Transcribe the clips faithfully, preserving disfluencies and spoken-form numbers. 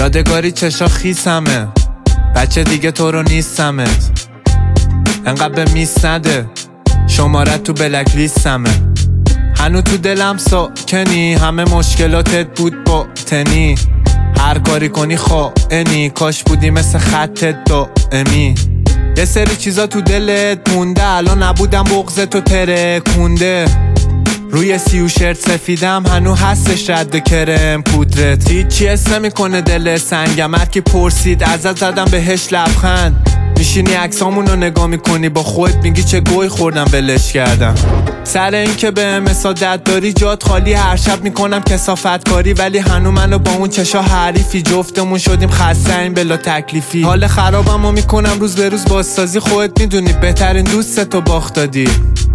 یادگاری چشا خیسمه، بچه دیگه تو رو نیستمت، انقدر به میس نده، شمارت تو بلک لیستمه. هنو تو دلم ساکنی، همه مشکلاتت بود باطنی، هر کاری کنی خائنی، کاش بودی مثل خطت دائمی. یه سری چیزا تو دلت مونده، الان نبودم بغضت و ترکونده. روی سیو شرت سفیدم هنو هستش رد کرم پودرت، هیچی حس نمیکنه دل سنگم. هر کی پرسید ازت زدم بهش لبخند، میشینی عکسامونو نگاه میکنی با خودت میگی چه گوی خوردم ولش کردم. سر این که به مسادت داری جات خالی، هر شب میکنم کثافت کاری، ولی هنو منو با اون چشا حریفی، جفتمون شدیم خسته این بلا تکلیفی. حال خرابمو میکنم روز به روز بازسازی، خودت میدونی بهترین دوستتو باخت دادی.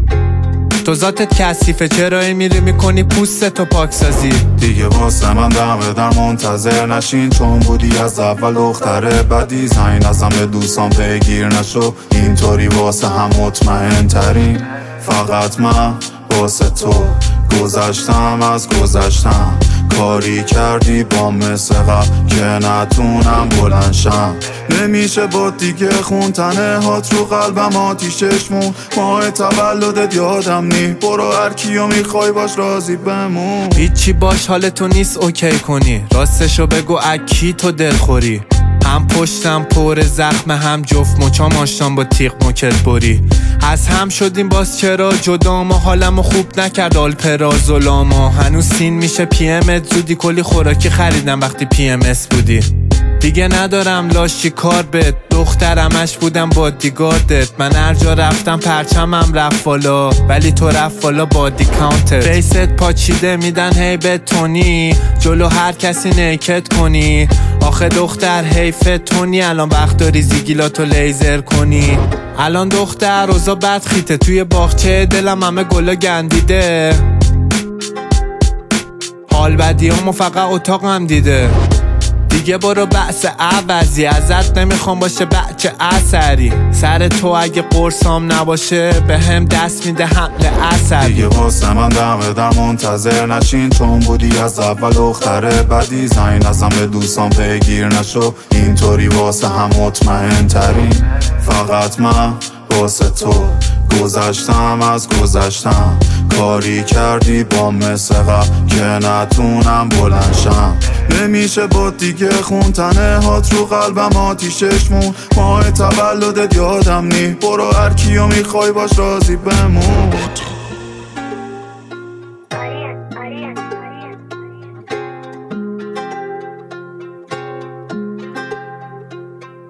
تو ذاتت کثیفه، چرایی میری میکنی پوستتو پاکسازی. دیگه واسه من دم در منتظر نشین، چون بودی از اول دختره بدی، زنگ ازم به دوستان بگیر نشو، اینطوری واسه هم مطمئن ترین. فقط من واسه تو گذشتم از گذشتم، کاری کردی با مثل قبل که نتونم بلند شم. نمیشه با دیگه خوندنه هات رو قلبم آتیشش مون، ماه تولدت یادم نی، برو هر کیو میخوای باش راضی بمون. هیچی باش حالتو نیست اوکی کنی، راستشو بگو اکی تو دلخوری، هم پشتم پر زخم هم جفت مچام آشتم با تیغ موکت بری. از هم شدیم باز چرا جدا، ما حالمو خوب نکرد آلپرازولاما، هنوز سین میشه پی امت زودی، کلی خوراکی خریدم وقتی پی ام اس بودی. دیگه ندارم لاشی کار بد، دخترمش بودم بادیگاردت، من هر جا رفتم پرچمم رفت بالا، ولی تو رفت بالا بادی کانتر. فیست پاچیده میدن هی به تونی، جلو هر کسی نیکت کنی، آخه دختر حیفت تونی، الان وقت داری زیگیلاتو لیزر کنی. الان دختر روزا بد خیته، توی باغچه دلم همه گلا گندیده، حال بدی همو فقط اتاقم دیده. دیگه برو بحث عوضی، ازت نمیخوام باشه بچه اثری، سر تو اگه قرصام نباشه به هم دست میده حمله عصبی. دیگه واسه من دم در منتظر نشین، چون بودی از اول دختره بدی، زنگ ازم به دوستان بگیر نشو، اینطوری واسه هم مطمئن ترین. فقط من واسه تو گذشتم از گذشتم، کاری کردی با مثل قبل که نتونم بلند شم. نمیشه با دیگه خوندنه هات رو قلبم آتیشش مون، ماه تولدت یادم نی، برو هر کیو میخوای باش راضی بمون.